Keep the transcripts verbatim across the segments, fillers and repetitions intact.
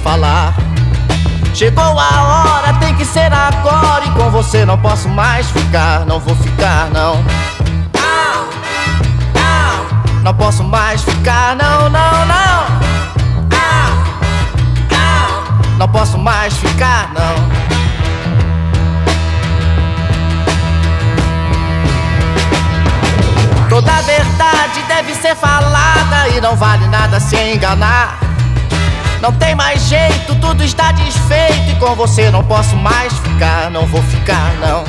falar. Chegou a hora, tem que ser agora, e com você não posso mais ficar. Não vou ficar, não. Não posso mais ficar, não, não, não. Não posso mais ficar, não. Toda a verdade deve ser falada e não vale nada se enganar. Não tem mais jeito, tudo está desfeito, e com você não posso mais ficar. Não vou ficar, não.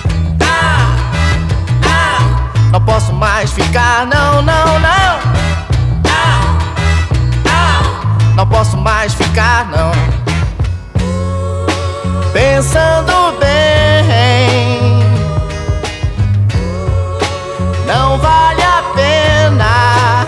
Não posso mais ficar, não, não, não. Não posso mais ficar, não. Pensando bem, não vale a pena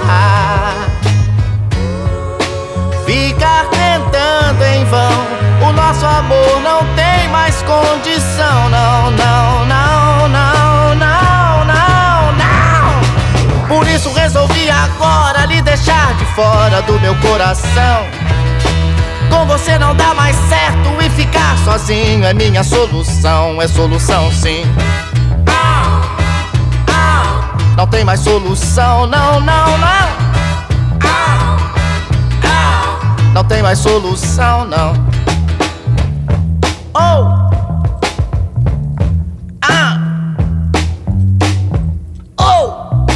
ficar tentando em vão. O nosso amor não tem mais condição. Não, não, não, não, não, não, não. Por isso resolvi agora lhe deixar de fora do meu coração. Com você não dá mais certo, e ficar sozinho é minha solução. É solução, sim. Não tem mais solução, não, não, não. Não tem mais solução, não. Oh! Ah! Oh!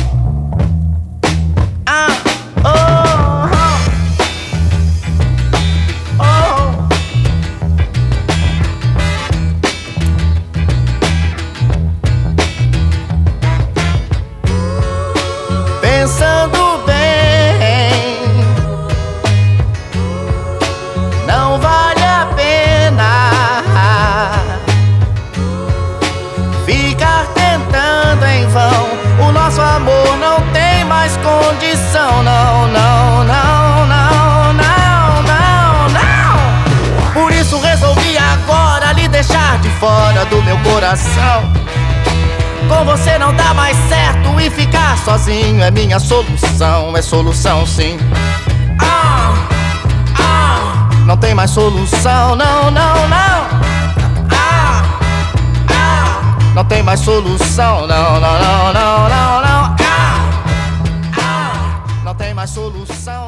Ah! Oh! Oh! Pensando bem, não vale a pena ficar tentando em vão. O nosso amor não tem mais condição. Não, não, não, não, não, não, não. Por isso resolvi agora lhe deixar de fora do meu coração. Com você não dá mais certo, e ficar sozinho é minha solução. É solução, sim. Ah, ah. Não tem mais solução, não, não, não. Ah, ah. Não tem mais solução, não, não, não, não, não, não. Ah, ah. Não tem mais solução.